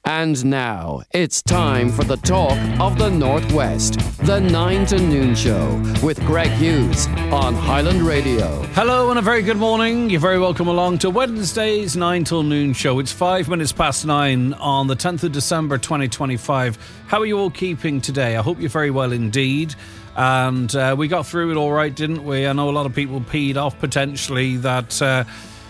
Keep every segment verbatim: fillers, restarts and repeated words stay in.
And now, it's time for the talk of the Northwest. The nine to noon show with Greg Hughes on Highland Radio. Hello and a very good morning. You're very welcome along to Wednesday's nine till noon show. It's five minutes past nine on the tenth of December twenty twenty-five. How are you all keeping today? I hope you're very well indeed. And uh, we got through it all right, didn't we? I know a lot of people peed off potentially that uh,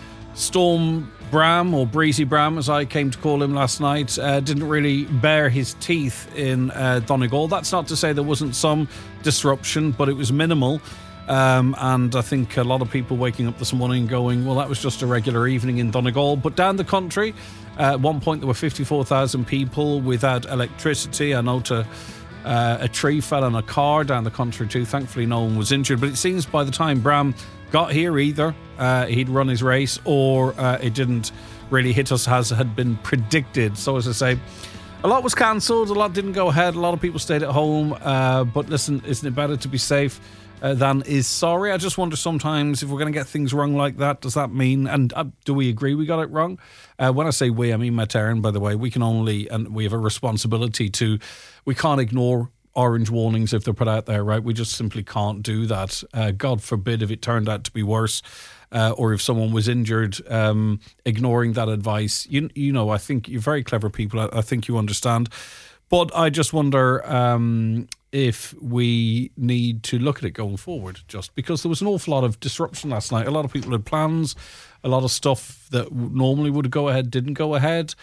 Storm Bram, or Breezy Bram as I came to call him last night, uh, didn't really bare his teeth in uh, Donegal. That's not to say there wasn't some disruption, but it was minimal. Um, and I think a lot of people waking up this morning going, well, that was just a regular evening in Donegal. But down the country, uh, at one point there were fifty-four thousand people without electricity. I know to, uh, a tree fell on a car down the country too. Thankfully no one was injured. But it seems by the time Bram got here, either uh, he'd run his race or uh, it didn't really hit us as had been predicted. So as I say, a lot was cancelled, a lot didn't go ahead, a lot of people stayed at home. Uh, but listen, isn't it better to be safe uh, than is sorry? I just wonder sometimes if we're going to get things wrong like that, does that mean, and uh, do we agree we got it wrong? Uh, when I say we, I mean Mataran, by the way. We can only, and we have a responsibility to, we can't ignore orange warnings if they're put out there, right? We just simply can't do that. Uh, God forbid if it turned out to be worse, uh, or if someone was injured, um, ignoring that advice. You, you know, I think you're very clever people. I, I think you understand. But I just wonder um, if we need to look at it going forward, just because there was an awful lot of disruption last night. A lot of people had plans. A lot of stuff that normally would go ahead didn't go ahead.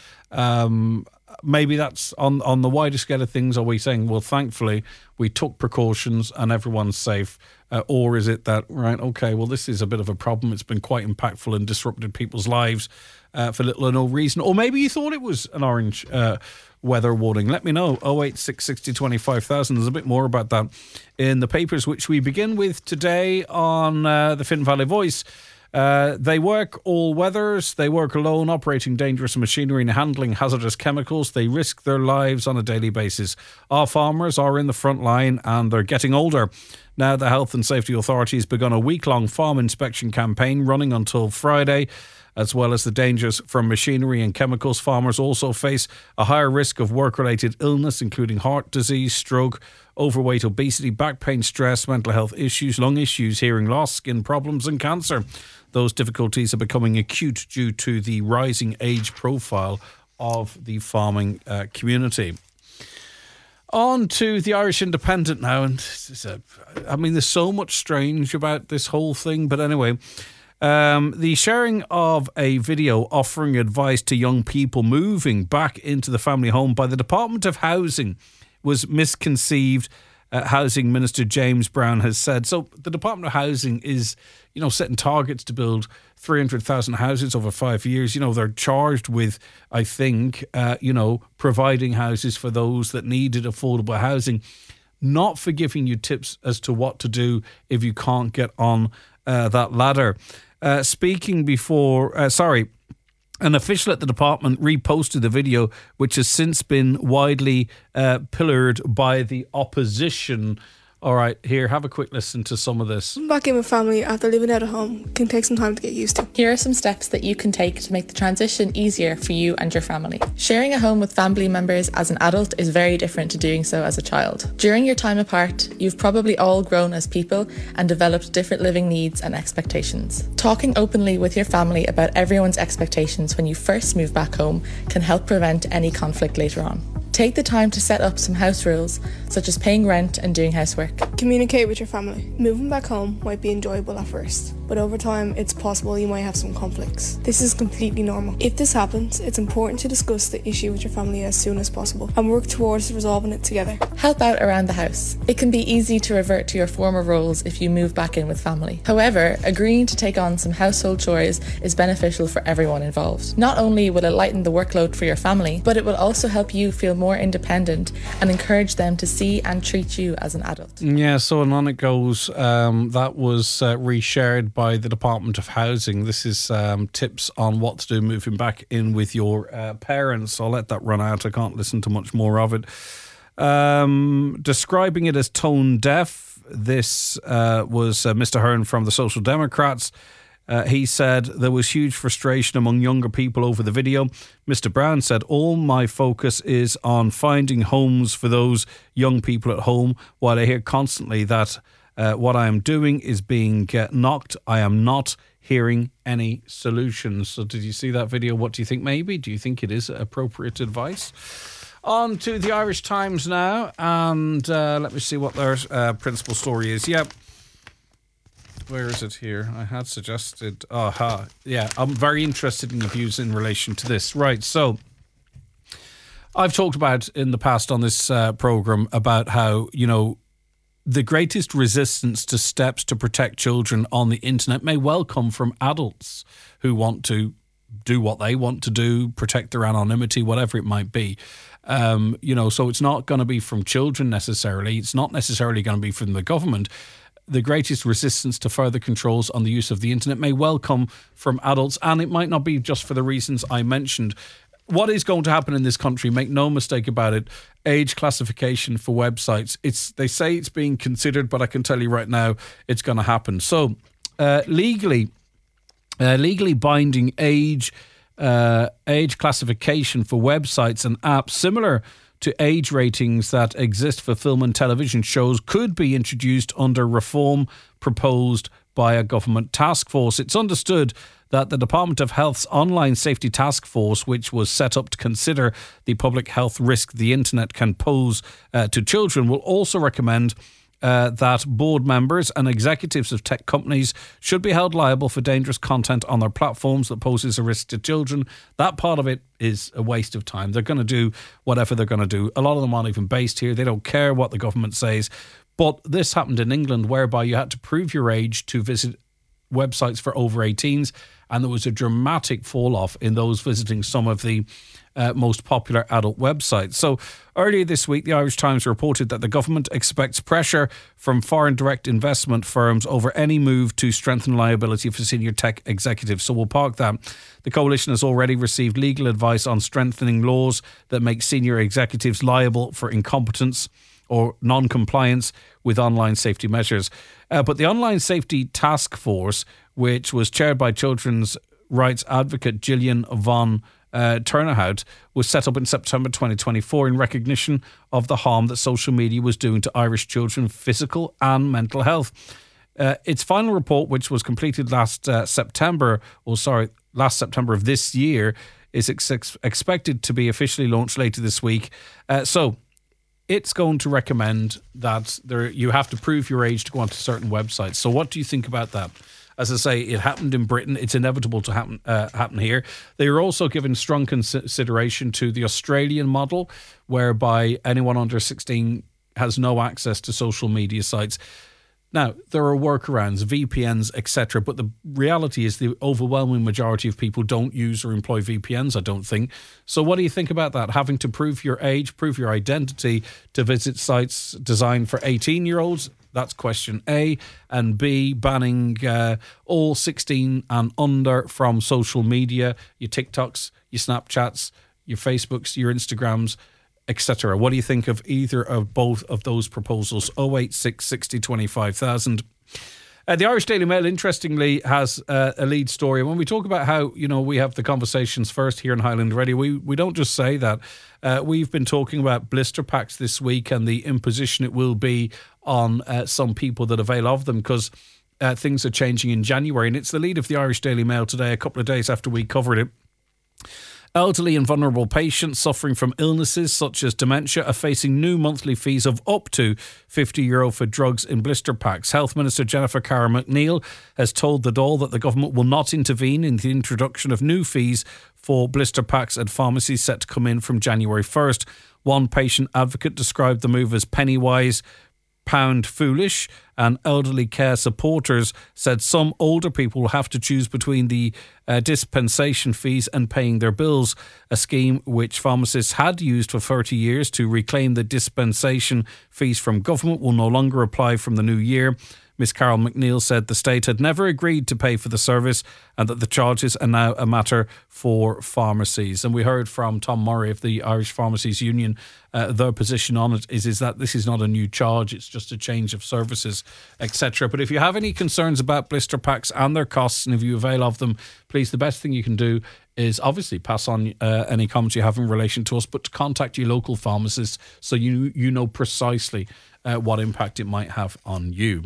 Um, maybe that's on, on the wider scale of things. Are we saying, well, thankfully, we took precautions and everyone's safe? Uh, or is it that, right, okay, well, this is a bit of a problem. It's been quite impactful and disrupted people's lives uh, for little or no reason. Or maybe you thought it was an orange uh, weather warning. Let me know. oh eight six six oh twenty-five thousand. There's a bit more about that in the papers, which we begin with today on uh, the Finn Valley Voice. Uh, they work all weathers. They work alone, operating dangerous machinery and handling hazardous chemicals. They risk their lives on a daily basis. Our farmers are in the front line and they're getting older. Now, the Health and Safety Authority has begun a week-long farm inspection campaign running until Friday. As well as the dangers from machinery and chemicals, farmers also face a higher risk of work-related illness, including heart disease, stroke, overweight, obesity, back pain, stress, mental health issues, lung issues, hearing loss, skin problems and cancer. Those difficulties are becoming acute due to the rising age profile of the farming uh, community. On to the Irish Independent now. And it's a, I mean, there's so much strange about this whole thing. But anyway, um, the sharing of a video offering advice to young people moving back into the family home by the Department of Housing was misconceived, uh, Housing Minister James Brown has said. So the Department of Housing is, you know, setting targets to build three hundred thousand houses over five years. You know, they're charged with, I think, uh, you know, providing houses for those that needed affordable housing, not for giving you tips as to what to do if you can't get on uh, that ladder. Uh, speaking before, uh, sorry, an official at the department reposted the video, which has since been widely uh, pillared by the opposition. All right, here, have a quick listen to some of this. Back in with family after living out of home can take some time to get used to. Here are some steps that you can take to make the transition easier for you and your family. Sharing a home with family members as an adult is very different to doing so as a child. During your time apart, you've probably all grown as people and developed different living needs and expectations. Talking openly with your family about everyone's expectations when you first move back home can help prevent any conflict later on. Take the time to set up some house rules, such as paying rent and doing housework. Communicate with your family. Moving back home might be enjoyable at first, but over time it's possible you might have some conflicts. This is completely normal. If this happens, it's important to discuss the issue with your family as soon as possible and work towards resolving it together. Help out around the house. It can be easy to revert to your former roles if you move back in with family. However, agreeing to take on some household chores is beneficial for everyone involved. Not only will it lighten the workload for your family, but it will also help you feel more independent and encourage them to see and treat you as an adult. Yeah, so on it goes. Um, that was uh, reshared by the Department of Housing. This is um, tips on what to do moving back in with your uh, parents. I'll let that run out. I can't listen to much more of it. Um, describing it as tone deaf, this uh, was uh, Mister Hearn from the Social Democrats. Uh, he said there was huge frustration among younger people over the video. Mister Brown said, all my focus is on finding homes for those young people at home, while I hear constantly that uh, what I am doing is being uh, knocked. I am not hearing any solutions. So did you see that video? What do you think maybe? Do you think it is appropriate advice? On to the Irish Times now, and uh, let me see what their uh, principal story is. Yep. Where is it here? I had suggested... Aha. Yeah, I'm very interested in your views in relation to this. Right, so I've talked about in the past on this uh, programme about how, you know, the greatest resistance to steps to protect children on the internet may well come from adults who want to do what they want to do, protect their anonymity, whatever it might be. Um, you know, so it's not going to be from children necessarily. It's not necessarily going to be from the government. The greatest resistance to further controls on the use of the internet may well come from adults, and it might not be just for the reasons I mentioned. What is going to happen in this country, make no mistake about it, age classification for websites. It's they say it's being considered, but I can tell you right now it's going to happen. So uh, legally, uh, legally binding age uh, age classification for websites and apps similar to age ratings that exist for film and television shows could be introduced under reform proposed by a government task force. It's understood that the Department of Health's Online Safety Task Force, which was set up to consider the public health risk the internet can pose uh, to children, will also recommend Uh, that board members and executives of tech companies should be held liable for dangerous content on their platforms that poses a risk to children. That part of it is a waste of time. They're going to do whatever they're going to do. A lot of them aren't even based here. They don't care what the government says. But this happened in England, whereby you had to prove your age to visit websites for over eighteens, and there was a dramatic fall off in those visiting some of the uh, most popular adult websites. So earlier this week, the Irish Times reported that the government expects pressure from foreign direct investment firms over any move to strengthen liability for senior tech executives. So we'll park that. The coalition has already received legal advice on strengthening laws that make senior executives liable for incompetence or non-compliance with online safety measures. Uh, but the Online Safety Task Force, which was chaired by children's rights advocate Gillian von uh, Turnhout, was set up in September twenty twenty-four in recognition of the harm that social media was doing to Irish children's physical and mental health. Uh, its final report, which was completed last uh, September, or sorry, last September of this year, is ex- expected to be officially launched later this week. Uh, so... It's going to recommend that there you have to prove your age to go onto certain websites. So what do you think about that? As I say, it happened in Britain. It's inevitable to happen uh, happen here. They are also giving strong consideration to the Australian model, whereby anyone under sixteen has no access to social media sites. Now, there are workarounds, V P Ns, et cetera, but the reality is the overwhelming majority of people don't use or employ V P Ns, I don't think. So what do you think about that? Having to prove your age, prove your identity to visit sites designed for eighteen-year-olds? That's question A. And B, banning uh, all sixteen and under from social media, your TikToks, your Snapchats, your Facebooks, your Instagrams, et cetera. What do you think of either of both of those proposals? oh eight six, sixty, twenty-five thousand. Uh, the Irish Daily Mail, interestingly, has uh, a lead story. When we talk about how, you know, we have the conversations first here in Highland Radio, we, we don't just say that. Uh, we've been talking about blister packs this week and the imposition it will be on uh, some people that avail of them, because uh, things are changing in January. And it's the lead of the Irish Daily Mail today, a couple of days after we covered it. Elderly and vulnerable patients suffering from illnesses such as dementia are facing new monthly fees of up to fifty euro for drugs in blister packs. Health Minister Jennifer Carr McNeill has told the Dáil that the government will not intervene in the introduction of new fees for blister packs at pharmacies set to come in from January first. One patient advocate described the move as penny-wise, pound foolish, and elderly care supporters said some older people will have to choose between the uh, dispensation fees and paying their bills, a scheme which pharmacists had used for thirty years to reclaim the dispensation fees from government will no longer apply from the new year. Miss Carol McNeil said the state had never agreed to pay for the service and that the charges are now a matter for pharmacies. And we heard from Tom Murray of the Irish Pharmacies Union. Uh, their position on it is, is that this is not a new charge, it's just a change of services, et cetera. But if you have any concerns about blister packs and their costs, and if you avail of them, please, the best thing you can do is obviously pass on uh, any comments you have in relation to us, but to contact your local pharmacist so you you know precisely uh, what impact it might have on you.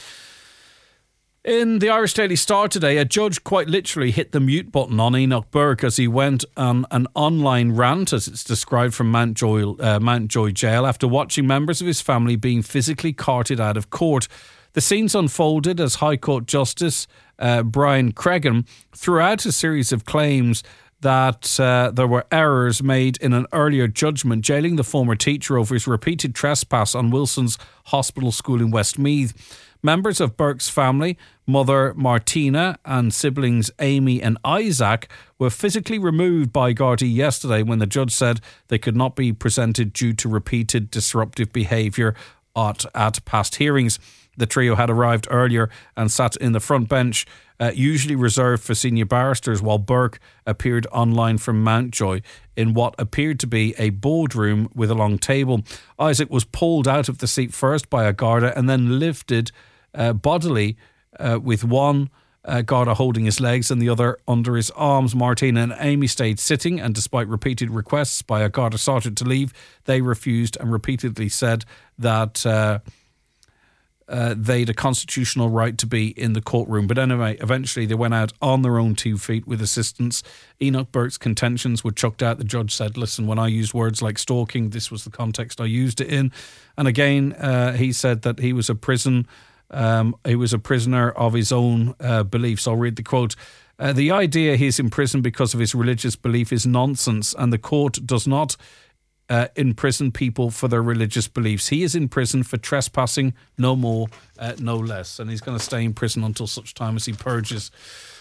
In the Irish Daily Star today, a judge quite literally hit the mute button on Enoch Burke as he went on an online rant, as it's described, from Mountjoy, uh, Mountjoy Jail after watching members of his family being physically carted out of court. The scenes unfolded as High Court Justice uh, Brian Cregan threw out a series of claims that uh, there were errors made in an earlier judgment jailing the former teacher over his repeated trespass on Wilson's Hospital School in Westmeath. Members of Burke's family, mother Martina and siblings Amy and Isaac, were physically removed by Gardaí yesterday when the judge said they could not be presented due to repeated disruptive behaviour at, at past hearings. The trio had arrived earlier and sat in the front bench, uh, usually reserved for senior barristers, while Burke appeared online from Mountjoy in what appeared to be a boardroom with a long table. Isaac was pulled out of the seat first by a Garda and then lifted uh, bodily uh, with one uh, Garda holding his legs and the other under his arms. Martina and Amy stayed sitting, and despite repeated requests by a Garda sergeant to leave, they refused and repeatedly said that Uh, Uh, they'd a constitutional right to be in the courtroom. But anyway, eventually they went out on their own two feet with assistance. Enoch Burke's contentions were chucked out. The judge said, listen, when I used words like stalking, this was the context I used it in. And again, uh, he said that he was a prison, um, he was a prisoner of his own uh, beliefs. I'll read the quote. Uh, the idea he's in prison because of his religious belief is nonsense, and the court does not Uh, imprison people for their religious beliefs. He is in prison for trespassing, no more, uh, no less. And he's going to stay in prison until such time as he purges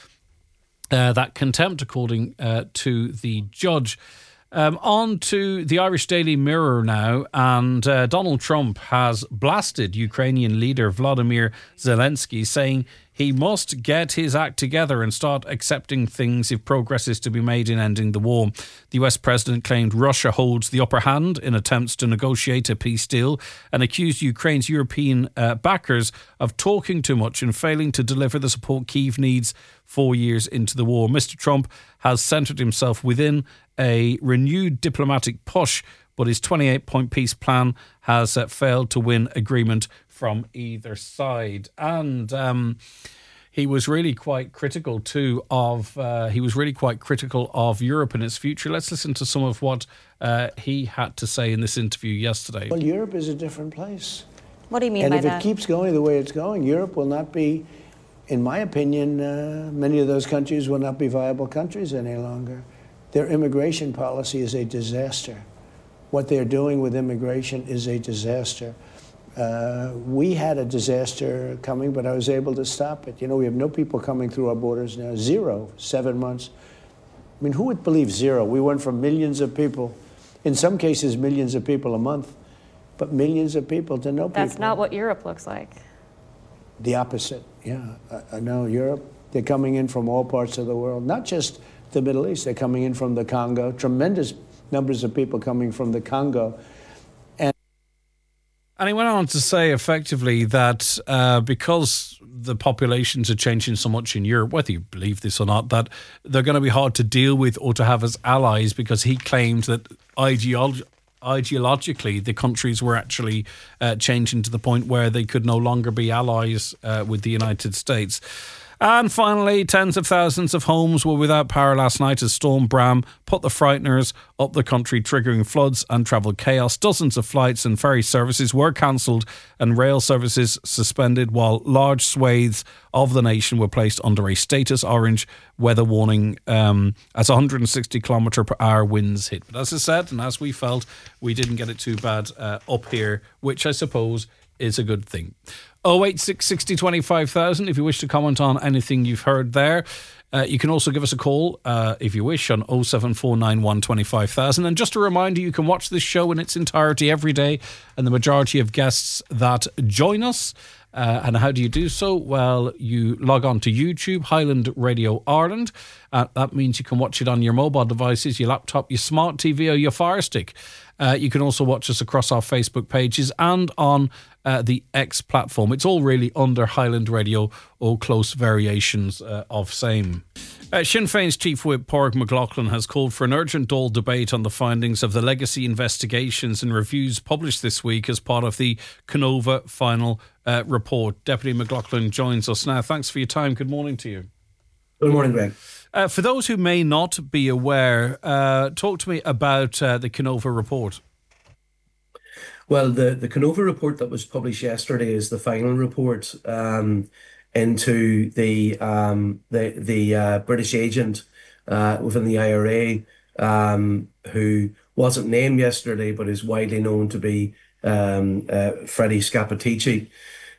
uh, that contempt, according uh, to the judge. Um, on to the Irish Daily Mirror now, and uh, Donald Trump has blasted Ukrainian leader Vladimir Zelensky, saying he must get his act together and start accepting things if progress is to be made in ending the war. The U S president claimed Russia holds the upper hand in attempts to negotiate a peace deal and accused Ukraine's European uh, backers of talking too much and failing to deliver the support Kyiv needs four years into the war. Mister Trump has centred himself within a renewed diplomatic push, but his twenty-eight point peace plan has uh, failed to win agreement from either side. And um, he was really quite critical too of uh, he was really quite critical of Europe and its future. Let's listen to some of what uh, he had to say in this interview yesterday. Well, Europe is a different place. What do you mean and by that? And if it keeps going the way it's going, Europe will not be, in my opinion, uh, many of those countries will not be viable countries any longer. Their immigration policy is a disaster. What they're doing with immigration is a disaster. Uh, we had a disaster coming, but I was able to stop it. You know, we have no people coming through our borders now. Zero, seven months. I mean, who would believe zero? We went from millions of people, in some cases millions of people a month, but millions of people to no people. That's not what Europe looks like. The opposite, yeah. I, I know Europe, they're coming in from all parts of the world, not just the Middle East. They're coming in from the Congo, tremendous numbers of people coming from the Congo. And, and he went on to say effectively that uh, because the populations are changing so much in Europe, whether you believe this or not, that they're going to be hard to deal with or to have as allies, because he claimed that ideology ideologically the countries were actually uh, changing to the point where they could no longer be allies uh, with the United States. And finally, tens of thousands of homes were without power last night as Storm Bram put the frighteners up the country, triggering floods and travel chaos. Dozens of flights and ferry services were cancelled and rail services suspended, while large swathes of the nation were placed under a status orange weather warning um, as one hundred sixty kilometre per hour winds hit. But as I said, and as we felt, we didn't get it too bad uh, up here, which I suppose is a good thing. oh eight six sixty twenty-five thousand if you wish to comment on anything you've heard there. Uh, you can also give us a call uh, if you wish on oh seven four nine one twenty-five thousand. And just a reminder, you can watch this show in its entirety every day, and the majority of guests that join us Uh, and how do you do so? Well, you log on to YouTube, Highland Radio Ireland. Uh, that means you can watch it on your mobile devices, your laptop, your smart T V or your Fire Stick. Uh, you can also watch us across our Facebook pages and on uh, the X platform. It's all really under Highland Radio or close variations uh, of same. Uh, Sinn Féin's Chief Whip Pádraig McLaughlin has called for an urgent Dáil debate on the findings of the legacy investigations and reviews published this week as part of the Canova final uh, report. Deputy McLaughlin joins us now. Thanks for your time. Good morning to you. Good morning, Greg. Uh, for those who may not be aware, uh, talk to me about uh, the Canova report. Well, the, the Canova report that was published yesterday is the final report um, into the um, the the uh, British agent uh, within the I R A um, who wasn't named yesterday, but is widely known to be um, uh, Freddie Scappaticci.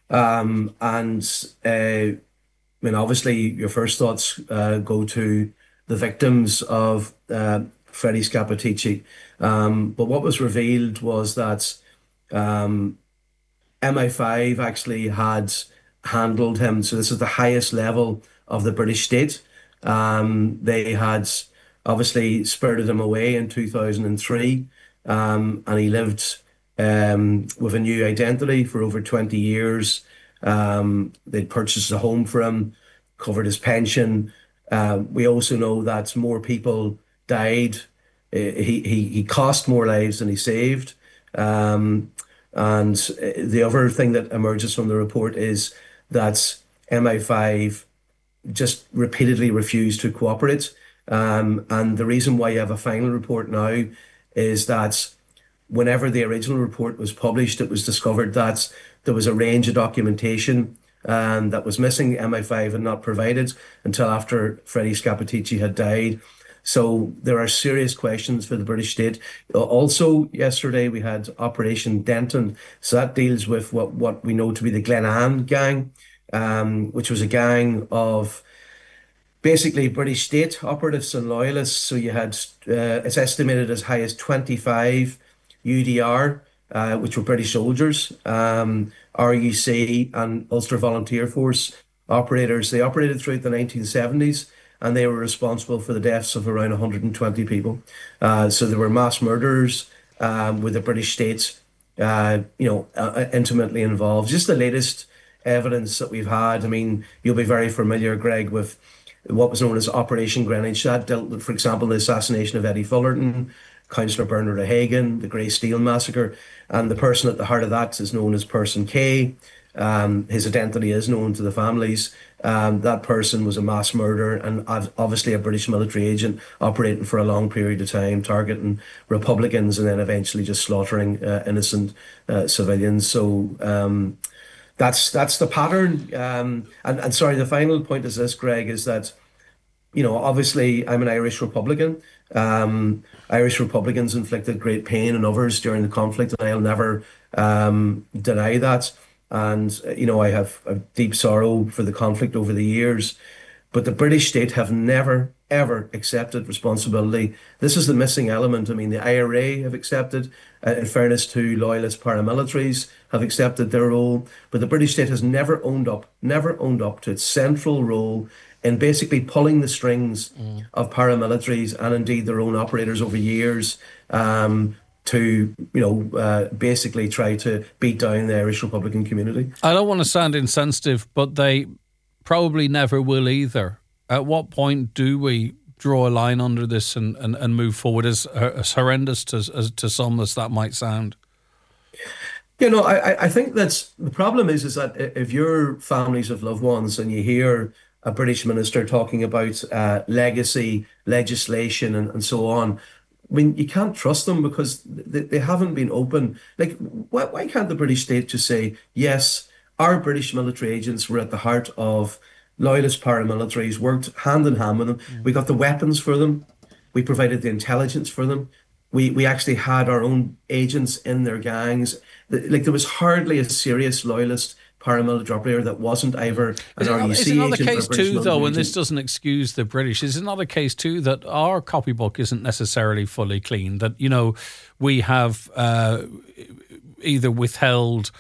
Um, and uh, I mean, obviously, your first thoughts uh, go to the victims of uh, Freddie Scappaticci. Um, but what was revealed was that um, M I five actually had handled him. So this is the highest level of the British state. Um, they had obviously spirited him away in two thousand three, um, and he lived um, with a new identity for over twenty years. Um, they'd purchased a home for him, covered his pension. Uh, we also know that more people died. Uh, he, he, he cost more lives than he saved. Um, and the other thing that emerges from the report is that M I five just repeatedly refused to cooperate. Um, and the reason why you have a final report now is that whenever the original report was published, it was discovered that there was a range of documentation um, that was missing. M I five had not provided until after Freddie Scappaticci had died. So there are serious questions for the British state. Also, yesterday we had Operation Denton. So that deals with what, what we know to be the Glenanne gang, um, which was a gang of basically British state operatives and loyalists. So you had, uh, it's estimated as high as twenty-five U D R, uh, which were British soldiers, um, R U C and Ulster Volunteer Force operators. They operated throughout the nineteen seventies. And they were responsible for the deaths of around one hundred twenty people. Uh, so there were mass murderers um, with the British state, uh, you know, uh, intimately involved. Just the latest evidence that we've had. I mean, you'll be very familiar, Greg, with what was known as Operation Greenwich. That dealt with, for example, the assassination of Eddie Fullerton, Councillor Bernard O'Hagan, the Grey Steel massacre, and the person at the heart of that is known as Person K. Um, his identity is known to the families. Um, that person was a mass murderer and obviously a British military agent operating for a long period of time, targeting Republicans and then eventually just slaughtering uh, innocent uh, civilians. So um, that's that's the pattern. Um, and, and sorry, the final point is this, Greg, is that, you know, obviously I'm an Irish Republican. Um, Irish Republicans inflicted great pain on others during the conflict, and I'll never um, deny that. And, you know, I have a deep sorrow for the conflict over the years. But the British state have never, ever accepted responsibility. This is the missing element. I mean, the I R A have accepted, uh, in fairness to loyalist paramilitaries, have accepted their role. But the British state has never owned up, never owned up to its central role in basically pulling the strings mm. of paramilitaries and indeed their own operators over years. Um, to, you know, uh, basically try to beat down the Irish Republican community. I don't want to sound insensitive, but they probably never will either. At what point do we draw a line under this and, and, and move forward, as, as horrendous to, as, to some as that might sound? You know, I, I think that's the problem is, is that if you're families of loved ones and you hear a British minister talking about uh, legacy legislation and, and so on, I mean, you can't trust them because they, they haven't been open. Like, why, why can't the British state just say, yes, our British military agents were at the heart of loyalist paramilitaries, worked hand in hand with them. Mm. We got the weapons for them. We provided the intelligence for them. We we actually had our own agents in their gangs. Like, there was hardly a serious loyalist paramilitary operator that wasn't either an R U C agent or a British military agent. Is it not the case too, though, and this doesn't excuse the British, is it not the case too that our copybook isn't necessarily fully clean? That, you know, we have uh, either withheld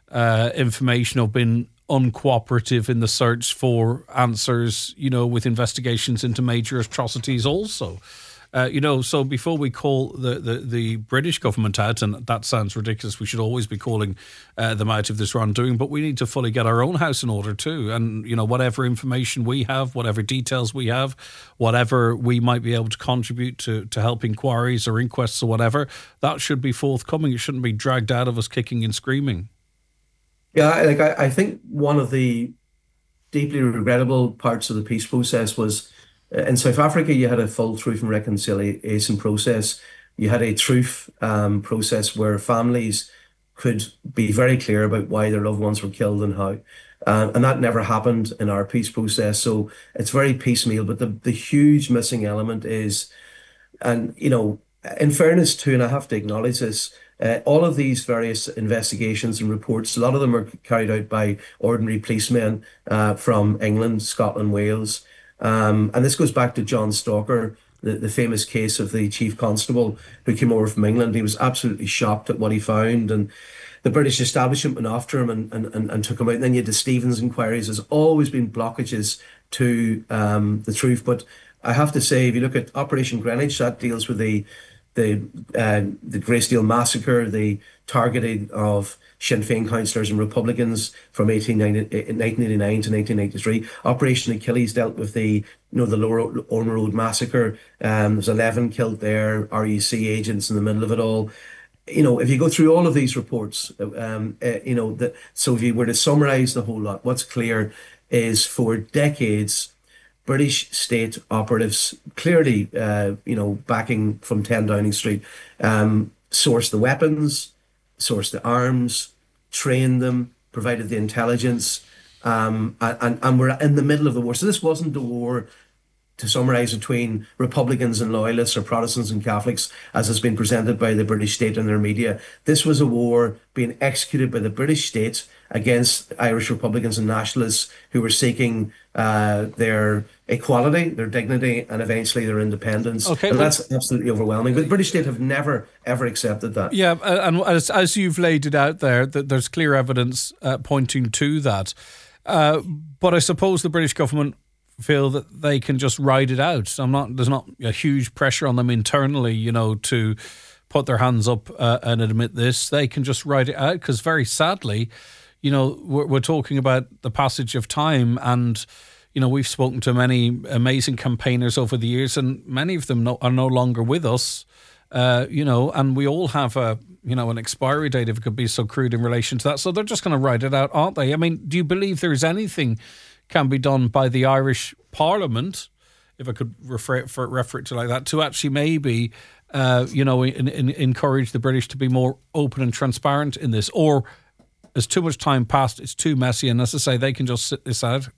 uh, information or been uncooperative in the search for answers, you know, with investigations into major atrocities also. Uh, you know, so before we call the, the, the British government out, and that sounds ridiculous, we should always be calling uh, them out of this wrongdoing, but we need to fully get our own house in order too. And, you know, whatever information we have, whatever details we have, whatever we might be able to contribute to, to help inquiries or inquests or whatever, that should be forthcoming. It shouldn't be dragged out of us kicking and screaming. Yeah, like I, I think one of the deeply regrettable parts of the peace process was uh, in South Africa, you had a full truth and reconciliation process. You had a truth um, process where families could be very clear about why their loved ones were killed and how. Um, and that never happened in our peace process. So it's very piecemeal. But the, the huge missing element is, and, you know, in fairness too, and I have to acknowledge this, Uh, all of these various investigations and reports, a lot of them are carried out by ordinary policemen uh, from England, Scotland, Wales. Um, and this goes back to John Stalker, the, the famous case of the chief constable who came over from England. He was absolutely shocked at what he found. And the British establishment went after him and, and, and, and took him out. And then you had the Stevens inquiries. There's always been blockages to um, the truth. But I have to say, if you look at Operation Greenwich, that deals with the the uh, the Greysdale massacre, the targeting of Sinn Féin councillors and Republicans from nineteen eighty-nine to nineteen ninety-three. Operation Achilles dealt with the you know the Lower Orme Road massacre. Um, there's eleven killed there, R U C agents in the middle of it all. You know, if you go through all of these reports, um, uh, you know, that so if you were to summarise the whole lot, what's clear is for decades, British state operatives, clearly, uh, you know, backing from ten Downing Street, um, sourced the weapons, sourced the arms, trained them, provided the intelligence, um, and, and we're in the middle of the war. So this wasn't a war, to summarise, between Republicans and Loyalists or Protestants and Catholics, as has been presented by the British state and their media. This was a war being executed by the British state against Irish Republicans and Nationalists who were seeking uh, their equality, their dignity, and eventually their independence. Okay, and that's absolutely overwhelming. But the British state have never, ever accepted that. Yeah, and as, as you've laid it out there, that there's clear evidence uh, pointing to that. Uh, but I suppose the British government feel that they can just ride it out. I'm not. There's not a huge pressure on them internally, you know, to put their hands up uh, and admit this. They can just ride it out because, very sadly, you know, we're, we're talking about the passage of time, and you know, we've spoken to many amazing campaigners over the years, and many of them no, are no longer with us. Uh, you know, and we all have a you know an expiry date, if it could be so crude in relation to that. So they're just going to ride it out, aren't they? I mean, do you believe there is anything can be done by the Irish Parliament, if I could refer, for, refer it to like that, to actually maybe, uh, you know, in, in, encourage the British to be more open and transparent in this? Or has too much time passed, it's too messy, and as I say, they can just sit this out?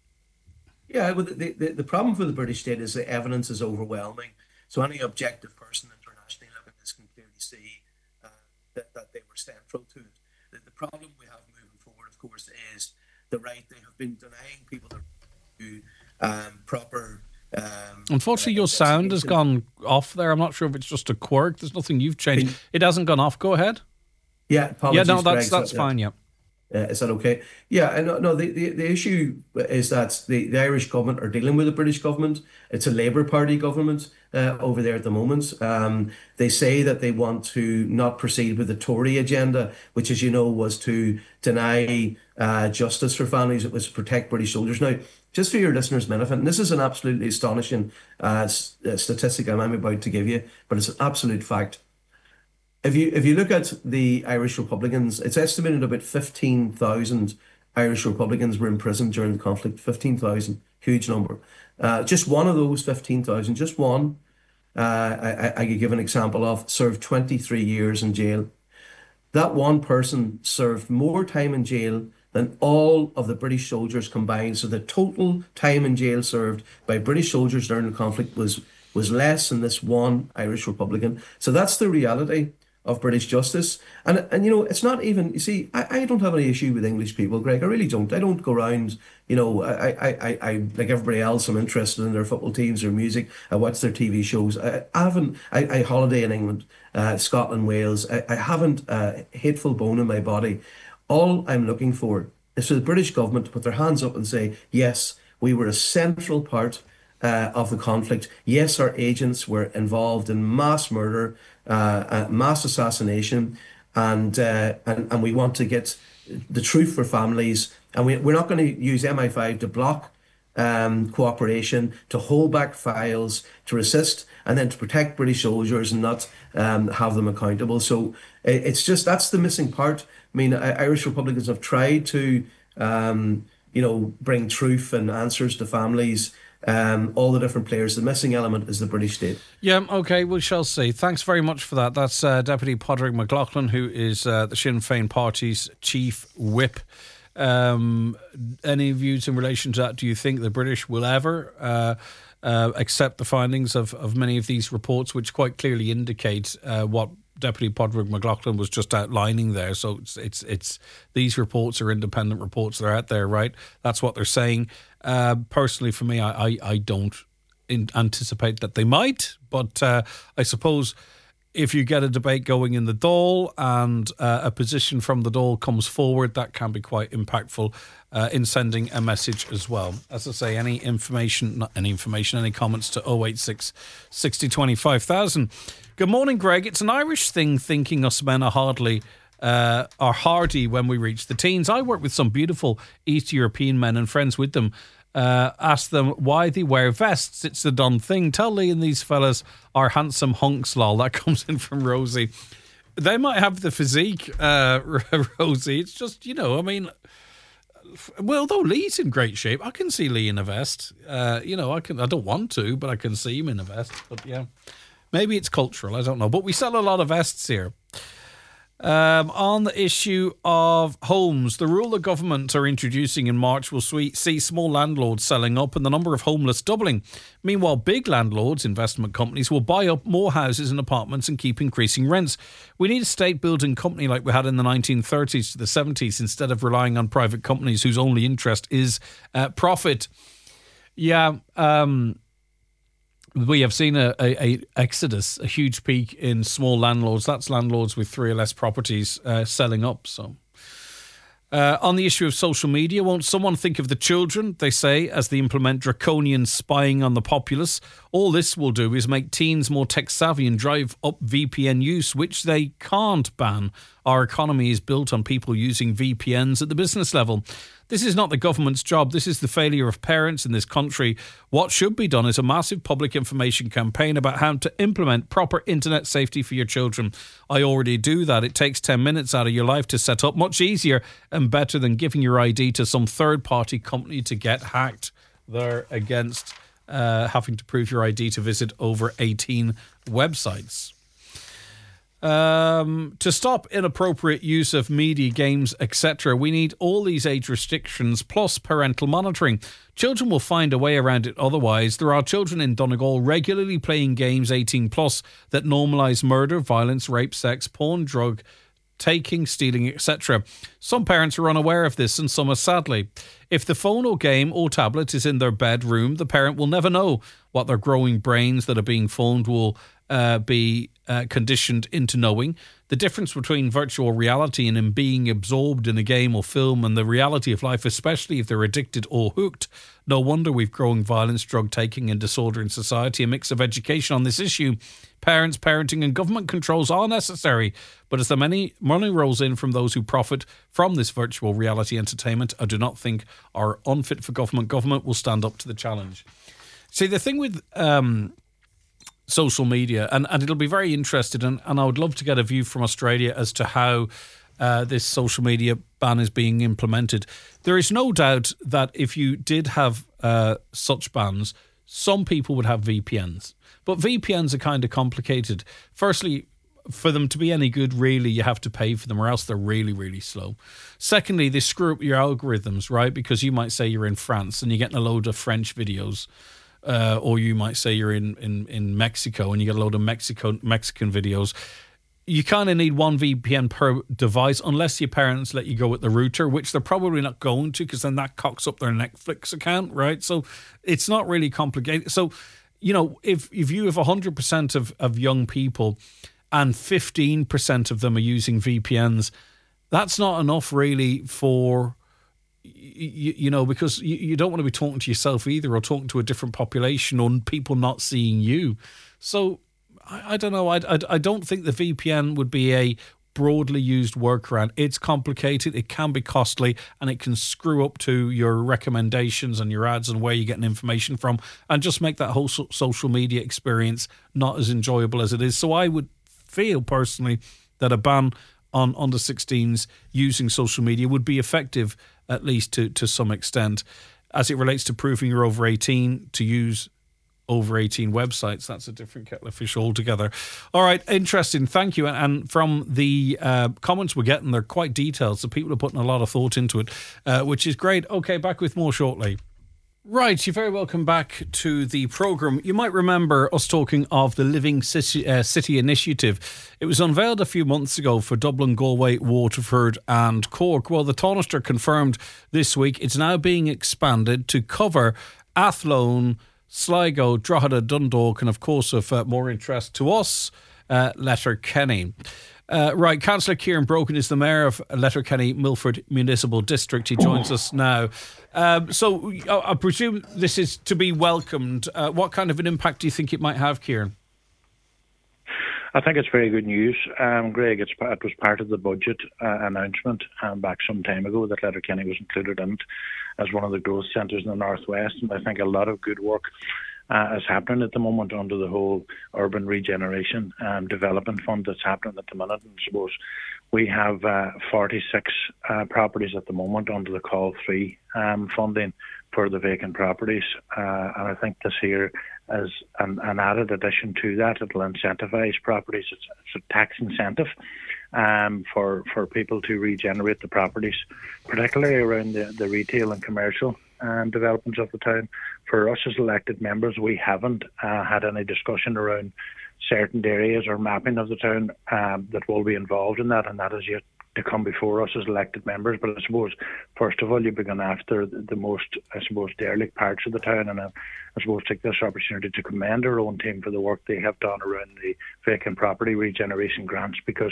Yeah, well, the, the, the problem for the British state is the evidence is overwhelming. So any objective person internationally looking at this can clearly see uh, that, that they were central to it. The, the problem we have moving forward, of course, is the right. They have been denying people the right to um, proper. Um, Unfortunately, uh, your sound has gone off there. I'm not sure if it's just a quirk. There's nothing you've changed. Can, it hasn't gone off. Go ahead. Yeah, apologies, yeah, no, that's Greg, that's so, fine. Yeah. Uh, is that okay? Yeah, and no, no the, the, the issue is that the, the Irish government are dealing with the British government. It's a Labour Party government uh, over there at the moment. Um, they say that they want to not proceed with the Tory agenda, which, as you know, was to deny uh, justice for families. It was to protect British soldiers. Now, just for your listeners' benefit, and this is an absolutely astonishing uh, statistic I'm about to give you, but it's an absolute fact. If you if you look at the Irish Republicans, it's estimated about fifteen thousand Irish Republicans were imprisoned during the conflict. fifteen thousand, huge number. Uh, just one of those fifteen thousand, just one, uh, I, I could give an example of, served twenty-three years in jail. That one person served more time in jail than all of the British soldiers combined. So the total time in jail served by British soldiers during the conflict was was less than this one Irish Republican. So that's the reality of British justice. And, and you know, it's not even, you see, I, I don't have any issue with English people, Greg. I really don't. I don't go around, you know, I, I, I, I like everybody else, I'm interested in their football teams, their music. I watch their T V shows. I, I haven't, I, I holiday in England, uh, Scotland, Wales. I, I haven't a hateful bone in my body. All I'm looking for is for the British government to put their hands up and say, yes, we were a central part uh, of the conflict. Yes, our agents were involved in mass murder, uh, uh, mass assassination, and, uh, and and we want to get the truth for families. And we, we're not going to use M I five to block um, cooperation, to hold back files, to resist, and then to protect British soldiers and not um, have them accountable. So it's just, that's the missing part. I mean, Irish Republicans have tried to, um, you know, bring truth and answers to families, um, all the different players. The missing element is the British state. Yeah, okay, we shall see. Thanks very much for that. That's uh, Deputy Padraig McLaughlin, who is uh, the Sinn Féin party's chief whip. Um, any views in relation to that? Do you think the British will ever uh, uh, accept the findings of, of many of these reports, which quite clearly indicate uh, what Deputy Padraig McLaughlin was just outlining there? So it's it's it's these reports are independent reports. They're out there, right? That's what they're saying. Uh, personally, for me, I I, I don't in, anticipate that they might, but uh, I suppose if you get a debate going in the Dáil and uh, a position from the Dáil comes forward, that can be quite impactful uh, in sending a message as well. As I say, any information, not any information, any comments to oh eight six, sixty, twenty-five thousand. Good morning, Greg. It's an Irish thing thinking us men are hardly uh, are hardy when we reach the teens. I work with some beautiful East European men and friends with them. Uh, ask them why they wear vests. It's the done thing. Tell Lee and these fellas are handsome hunks, lol. That comes in from Rosie. They might have the physique, uh, Rosie. It's just, you know, I mean, well, though Lee's in great shape. I can see Lee in a vest. Uh, you know, I can. I don't want to, but I can see him in a vest. But yeah, maybe it's cultural. I don't know. But we sell a lot of vests here. Um, on the issue of homes, the rule the government are introducing in March will see small landlords selling up and the number of homeless doubling. Meanwhile, big landlords, investment companies, will buy up more houses and apartments and keep increasing rents. We need a state-building company like we had in the nineteen thirties to the seventies instead of relying on private companies whose only interest is uh, profit. Yeah, um... we have seen a, a, a exodus, a huge peak in small landlords. That's landlords with three or less properties uh, selling up. So, uh, on the issue of social media, won't someone think of the children, they say, as they implement draconian spying on the populace? All this will do is make teens more tech savvy and drive up V P N use, which they can't ban. Our economy is built on people using V P Ns at the business level. This is not the government's job. This is the failure of parents in this country. What should be done is a massive public information campaign about how to implement proper internet safety for your children. I already do that. It takes ten minutes out of your life to set up. Much easier and better than giving your I D to some third-party company to get hacked. They're against uh, having to prove your I D to visit over eighteen websites. Um, to stop inappropriate use of media, games, et cetera, we need all these age restrictions plus parental monitoring. Children will find a way around it otherwise. There are children in Donegal regularly playing games eighteen plus that normalise murder, violence, rape, sex, porn, drug taking, stealing, et cetera. Some parents are unaware of this and some are sadly. If the phone or game or tablet is in their bedroom, the parent will never know what their growing brains that are being phoned will uh, be uh, conditioned into knowing. The difference between virtual reality and in being absorbed in a game or film and the reality of life, especially if they're addicted or hooked. No wonder we've growing violence, drug taking and disorder in society. A mix of education on this issue, parents, parenting and government controls are necessary. But as the many money rolls in from those who profit from this virtual reality entertainment, I do not think are unfit for government. Government will stand up to the challenge. See, the thing with um, social media, and, and it'll be very interesting, and, and I would love to get a view from Australia as to how uh, this social media ban is being implemented. There is no doubt that if you did have uh, such bans, some people would have V P Ns. But V P Ns are kind of complicated. Firstly, for them to be any good, really, you have to pay for them or else they're really, really slow. Secondly, they screw up your algorithms, right? Because you might say you're in France and you're getting a load of French videos. Uh, or you might say you're in, in, in Mexico and you get a load of Mexico Mexican videos. You kind of need one V P N per device unless your parents let you go with the router, which they're probably not going to because then that cocks up their Netflix account, right? So it's not really complicated. So, you know, if, if you have one hundred percent of, of young people and fifteen percent of them are using V P Ns, that's not enough really for, you, you know, because you, you don't want to be talking to yourself either, or talking to a different population, or people not seeing you. So I, I don't know. I, I, I don't think the V P N would be a broadly used workaround. It's complicated, it can be costly, and it can screw up to your recommendations and your ads and where you're getting information from, and just make that whole so- social media experience not as enjoyable as it is. So I would feel personally that a ban on under sixteens using social media would be effective, at least to, to some extent. As it relates to proving you're over eighteen to use over eighteen websites, that's a different kettle of fish altogether. All right, interesting. Thank you. And, and from the uh, comments we're getting, they're quite detailed, so people are putting a lot of thought into it, uh, which is great. Okay, back with more shortly. Right, you're very welcome back to the programme. You might remember us talking of the Living City, uh, City Initiative. It was unveiled a few months ago for Dublin, Galway, Waterford and Cork. Well, the Tánaiste confirmed this week it's now being expanded to cover Athlone, Sligo, Drogheda, Dundalk, and of course, of uh, more interest to us, uh, Letterkenny. Uh, right, Councillor Kieran Brogan is the Mayor of Letterkenny Milford Municipal District. He joins us now. Um, so I, I presume this is to be welcomed. Uh, what kind of an impact do you think it might have, Kieran? I think it's very good news, um, Greg. It's, it was part of the budget uh, announcement um, back some time ago that Letterkenny was included in it as one of the growth centres in the northwest, and I think a lot of good work uh, is happening at the moment under the whole urban regeneration um, development fund that's happening at the minute. And I suppose we have uh, forty-six uh, properties at the moment under the Call three um, funding for the vacant properties, uh, and I think this here is an, an added addition to that. It will incentivise properties. It's, it's a tax incentive um, for for people to regenerate the properties, particularly around the, the retail and commercial um, developments of the town. For us as elected members, we haven't uh, had any discussion around certain areas or mapping of the town um, that will be involved in that, and that is yet to come before us as elected members. But I suppose, first of all, you begin after the, the most, I suppose, derelict parts of the town, and I, I suppose take this opportunity to commend our own team for the work they have done around the vacant property regeneration grants, because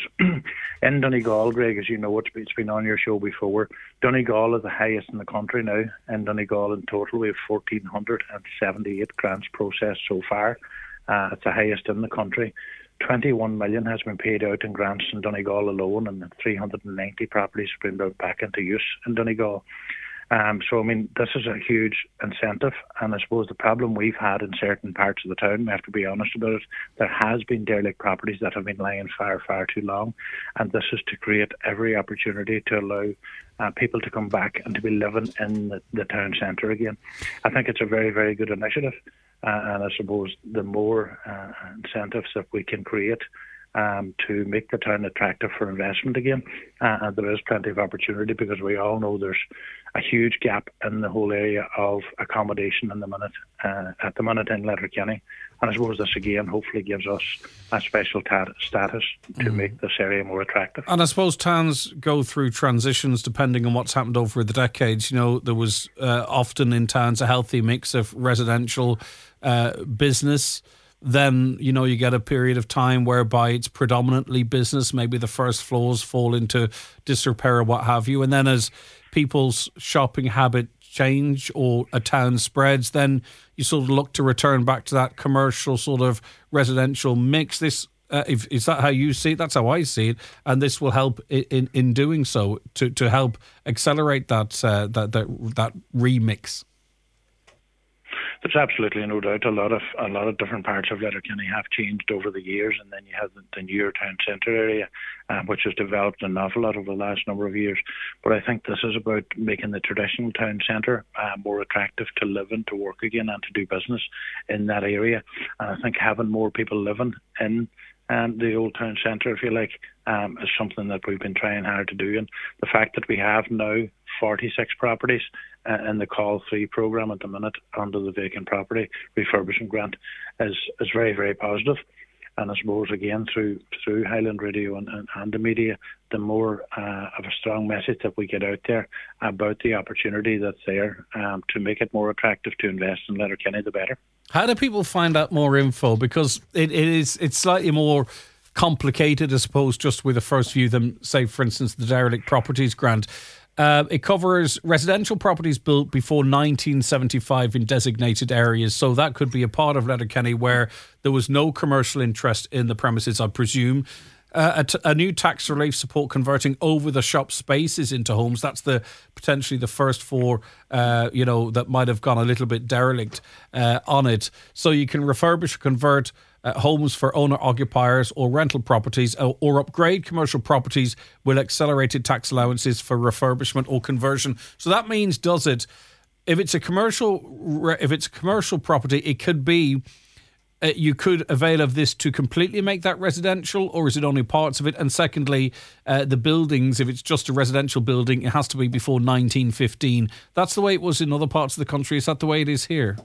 in Donegal, Greg, as you know, it's, it's been on your show before, Donegal is the highest in the country now. In Donegal in total, we have one thousand four hundred seventy-eight grants processed so far. Uh, it's the highest in the country. twenty-one million has been paid out in grants in Donegal alone, and three hundred ninety properties have been brought back into use in Donegal. Um, so, I mean, this is a huge incentive, and I suppose the problem we've had in certain parts of the town, we have to be honest about it, there has been derelict properties that have been lying far, far too long, and this is to create every opportunity to allow uh, people to come back and to be living in the, the town centre again. I think it's a very, very good initiative. Uh, and I suppose the more uh, incentives that we can create um, to make the town attractive for investment again, uh, and there is plenty of opportunity, because we all know there's a huge gap in the whole area of accommodation in the minute, uh, at the minute in Letterkenny. And I suppose this again hopefully gives us a special ta- status to mm. make this area more attractive. And I suppose towns go through transitions depending on what's happened over the decades. You know, there was uh, often in towns a healthy mix of residential uh, business. Then, you know, you get a period of time whereby it's predominantly business. Maybe the first floors fall into disrepair or what have you. And then as people's shopping habit change or a town spreads, then you sort of look to return back to that commercial sort of residential mix. This uh, if, is that how you see it? That's how I see it, and this will help in in doing so to to help accelerate that uh, that that that remix. There's absolutely no doubt. A lot of a lot of different parts of Letterkenny have changed over the years, and then you have the, the newer town centre area, um, which has developed an awful lot over the last number of years. But I think this is about making the traditional town centre uh, more attractive to live in, to work again, and to do business in that area. And I think having more people living in um, the old town centre, if you like, um, is something that we've been trying hard to do. And the fact that we have now forty-six properties uh, in the Call three programme at the minute under the vacant property refurbishment grant is is very, very positive. And I suppose, again, through through Highland Radio and, and, and the media, the more uh, of a strong message that we get out there about the opportunity that's there um, to make it more attractive to invest in Letterkenny, the better. How do people find out more info? Because it, it is it's slightly more complicated, I suppose, just with a first view than, say, for instance, the derelict properties grant. Uh, it covers residential properties built before nineteen seventy-five in designated areas. So that could be a part of Letterkenny where there was no commercial interest in the premises, I presume. Uh, a, t- a new tax relief support converting over-the-shop spaces into homes. That's the potentially the first four, uh, you know, that might have gone a little bit derelict uh, on it. So you can refurbish or convert Uh, homes for owner-occupiers or rental properties, or, or upgrade commercial properties with accelerated tax allowances for refurbishment or conversion. So that means, does it, if it's a commercial, if it's a commercial property, it could be, uh, you could avail of this to completely make that residential, or is it only parts of it? And secondly, uh, the buildings, if it's just a residential building, it has to be before nineteen fifteen. That's the way it was in other parts of the country. Is that the way it is here?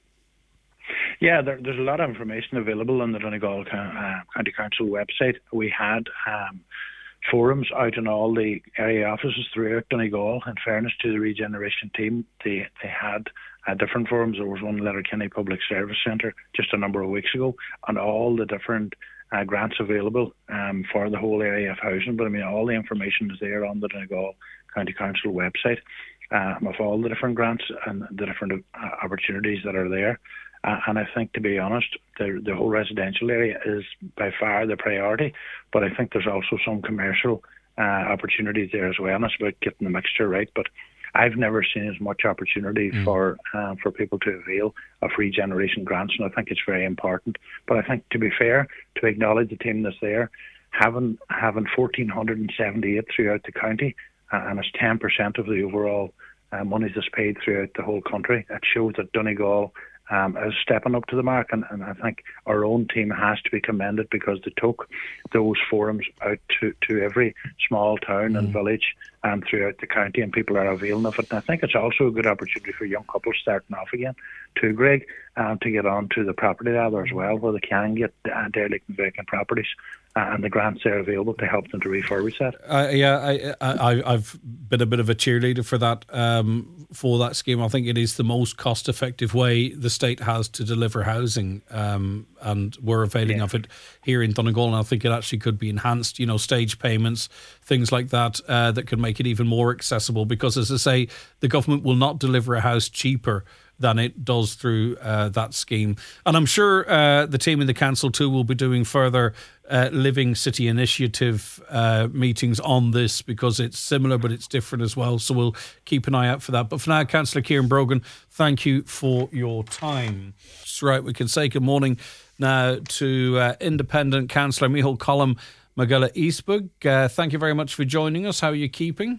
Yeah, there, there's a lot of information available on the Donegal uh, County Council website. We had um, forums out in all the area offices throughout Donegal. In fairness to the regeneration team, they, they had uh, different forums. There was one in Letterkenny Public Service Centre just a number of weeks ago, on all the different uh, grants available um, for the whole area of housing. But I mean, all the information is there on the Donegal County Council website um, of all the different grants and the different uh, opportunities that are there. Uh, and I think, to be honest, the, the whole residential area is by far the priority. But I think there's also some commercial uh, opportunities there as well. And it's about getting the mixture right. But I've never seen as much opportunity mm. for uh, for people to avail of regeneration grants, and I think it's very important. But I think, to be fair, to acknowledge the team that's there, having having one thousand four hundred seventy-eight throughout the county, uh, and it's ten percent of the overall uh, monies that's paid throughout the whole country, it shows that Donegal Um, is stepping up to the mark, and, and I think our own team has to be commended because they took those forums out to, to every small town mm. and village and throughout the county, and people are availing of it. And I think it's also a good opportunity for young couples starting off again too, Greg, um, to get on to the property ladder as well, where they can get uh, derelict and vacant properties, uh, and the grants are available to help them to refurbish that. Uh, yeah, I, I, I've been a bit of a cheerleader for that um, for that scheme. I think it is the most cost-effective way the state has to deliver housing, um, and we're availing yeah. of it here in Donegal, and I think it actually could be enhanced, you know, stage payments, things like that, uh, that could make it even more accessible, because, as I say, the government will not deliver a house cheaper than it does through uh, that scheme. And I'm sure uh, the team in the council too will be doing further uh, Living City Initiative uh, meetings on this, because it's similar but it's different as well. So we'll keep an eye out for that. But for now, Councillor Kieran Brogan, thank you for your time. That's right, we can say good morning now to uh, Independent Councillor Micheál Colm Magilla Eastbug. Uh, thank you very much for joining us. How are you keeping?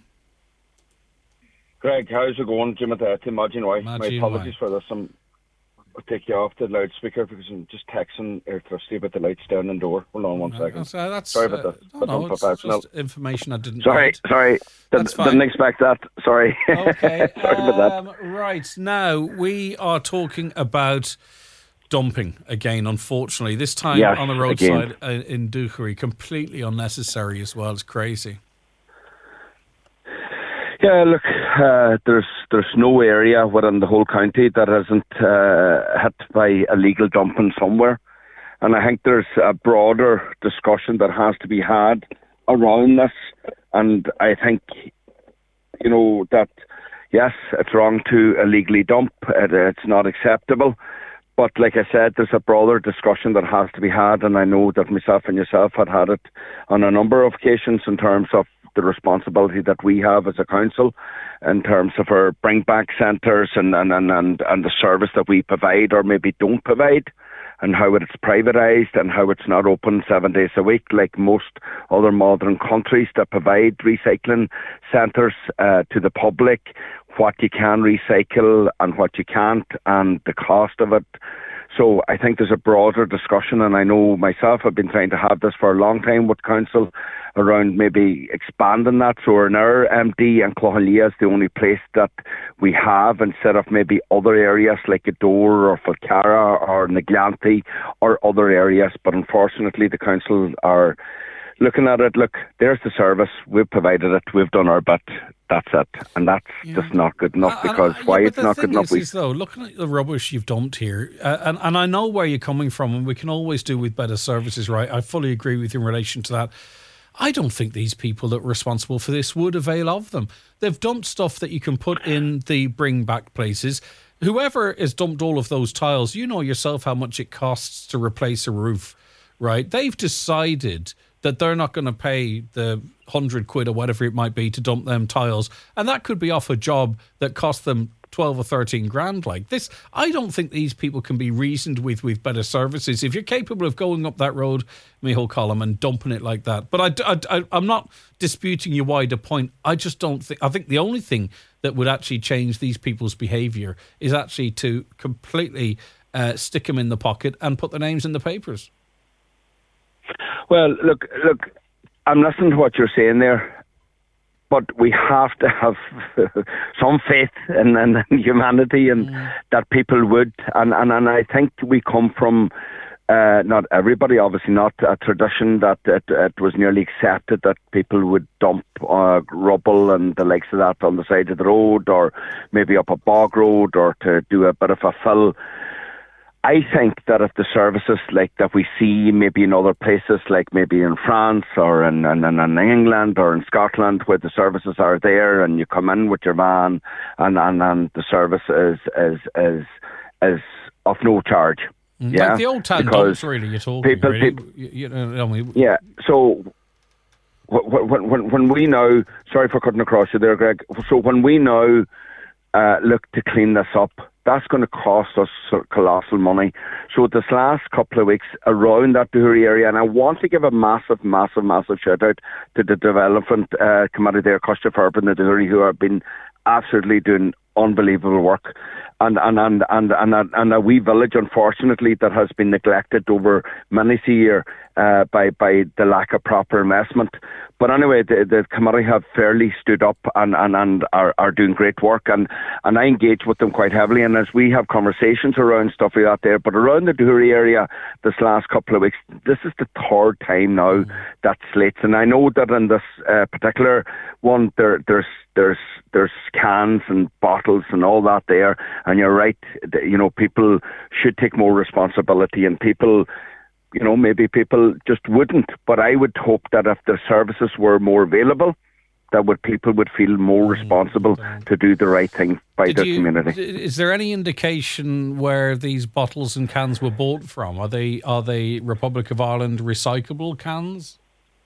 Greg, how's it going? Jim at the Imagine Why. My apologies why. for this. I'm, I'll take you off the loudspeaker because I'm just texting electricity about the lights down and door. Hold on one no, second. That's, uh, that's, sorry about that. Uh, no, no, it's just information I didn't Sorry, need. sorry. Did, didn't expect that. Sorry. Okay. sorry um, about that. Right. Now, we are talking about dumping again, unfortunately. This time yes, on the roadside again. in Doochary. Completely unnecessary as well. It's crazy. Yeah, look, uh, there's there's no area within the whole county that isn't uh, hit by illegal dumping somewhere. And I think there's a broader discussion that has to be had around this. And I think, you know, that, yes, it's wrong to illegally dump. It, it's not acceptable. But like I said, there's a broader discussion that has to be had. And I know that myself and yourself had had it on a number of occasions in terms of the responsibility that we have as a council in terms of our bring back centres and, and, and, and, and the service that we provide or maybe don't provide, and how it's privatised and how it's not open seven days a week like most other modern countries that provide recycling centres uh, to the public, what you can recycle and what you can't, and the cost of it. So I think there's a broader discussion, and I know myself I've been trying to have this for a long time with council around maybe expanding that. So in our M D and Cloughalea is the only place that we have, instead of maybe other areas like Adore or Falcara or Naglanty or other areas. But unfortunately the council are looking at it, look, there's the service. We've provided it. We've done our bit. That's it. And that's yeah. just not good enough because uh, uh, why yeah, it's not good enough. Is, though, looking at the rubbish you've dumped here, uh, and, and I know where you're coming from, and we can always do with better services, right? I fully agree with you in relation to that. I don't think these people that were responsible for this would avail of them. They've dumped stuff that you can put in the bring back places. Whoever has dumped all of those tiles, you know yourself how much it costs to replace a roof, right? They've decided that they're not going to pay the hundred quid or whatever it might be to dump them tiles. And that could be off a job that cost them twelve or thirteen grand like this. I don't think these people can be reasoned with with better services. If you're capable of going up that road, Micheál Colm, and dumping it like that. But I, I, I, I'm not disputing your wider point. I just don't think, I think the only thing that would actually change these people's behaviour is actually to completely uh, stick them in the pocket and put their names in the papers. Well, look, look, I'm listening to what you're saying there, but we have to have some faith in, in humanity and mm. that people would. And, and, and I think we come from, uh, not everybody, obviously not a tradition that it, it was nearly accepted that people would dump uh, rubble and the likes of that on the side of the road or maybe up a bog road or to do a bit of a fill. I think that if the services like that we see maybe in other places, like maybe in France or in, in, in England or in Scotland, where the services are there and you come in with your van and, and, and the service is, is, is, is of no charge. Yeah, like the old town dumps, really, you're talking. People, really. people, you, you know, I mean, yeah, so when, when, when we know, sorry for cutting across you there, Greg, so when we now uh, look to clean this up, that's going to cost us colossal money. So this last couple of weeks around that Doory area, and I want to give a massive, massive, massive shout out to the development uh, committee there, Costa Ferb and the Doory, who have been absolutely doing unbelievable work. And and, and, and, and, and, and a wee village, unfortunately, that has been neglected over many a year uh, by, by the lack of proper investment. But anyway, the, the committee have fairly stood up and, and, and are, are doing great work. And, and I engage with them quite heavily. And as we have conversations around stuff like that there, but around the Doory area this last couple of weeks, this is the third time now mm. that slates. And I know that in this uh, particular one, there, there's there's there's cans and bottles and all that there. And you're right, you know, people should take more responsibility, and people, you know, maybe people just wouldn't. But I would hope that if the services were more available, that would people would feel more responsible mm, to do the right thing by their community. Is there any indication where these bottles and cans were bought from? Are they are they Republic of Ireland recyclable cans?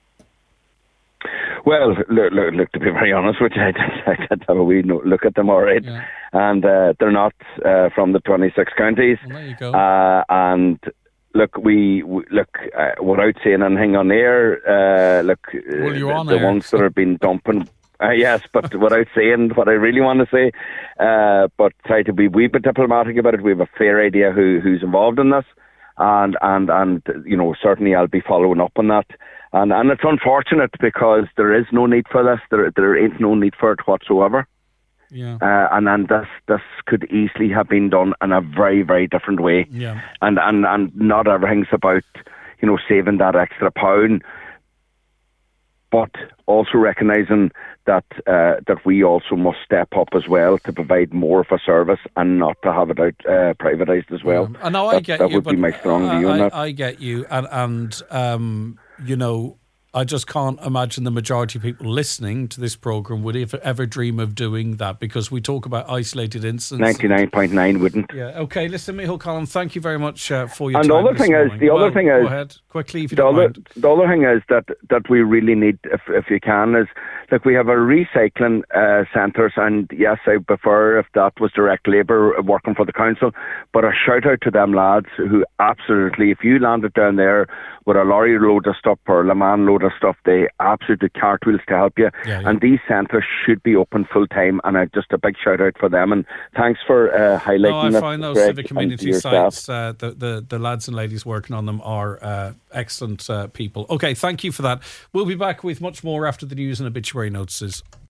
Well, look, look, look, to be very honest with you, I did, I did have a wee look at them, all right. Yeah. And uh, they're not uh, from the twenty-six counties. Well, there you go. Uh, and look, we, we look uh, without saying anything on air. Uh, look, well, you're the, on the air. ones that have been dumping. Uh, yes, but without saying what I really want to say, uh, but try to be a wee bit diplomatic about it. We have a fair idea who who's involved in this, and and and you know, certainly I'll be following up on that. And and it's unfortunate because there is no need for this. There there ain't no need for it whatsoever. Yeah. Uh, and then this this could easily have been done in a very, very different way. Yeah. And and and not everything's about, you know, saving that extra pound, but also recognising that uh, that we also must step up as well to provide more of a service and not to have it out uh, privatised as well. I know, that, I get that you. That would be my strong view I, on that. I get you, and and um, you know, I just can't imagine the majority of people listening to this programme would ever, ever dream of doing that, because we talk about isolated incidents. ninety-nine point nine wouldn't. Yeah, okay, listen, Micheál Colm, thank you very much uh, for your and time. And the other thing morning. is, the well, other thing is, go ahead, quickly, if you the don't other, mind. The other thing is that, that we really need, if if you can, is, like, we have a recycling uh, centres, and yes, I prefer if that was direct labour working for the council, but a shout out to them lads who absolutely, if you landed down there with a lorry load of stuff or a Le Mans load of stuff, they absolutely cartwheels to help you. Yeah, yeah. And these centres should be open full time, and uh, just a big shout out for them. And thanks for uh, highlighting. No, I it, find those Greg, civic community sites, uh, the, the the lads and ladies working on them are uh, excellent uh, people. Okay, thank you for that. We'll be back with much more after the news and obituary notices.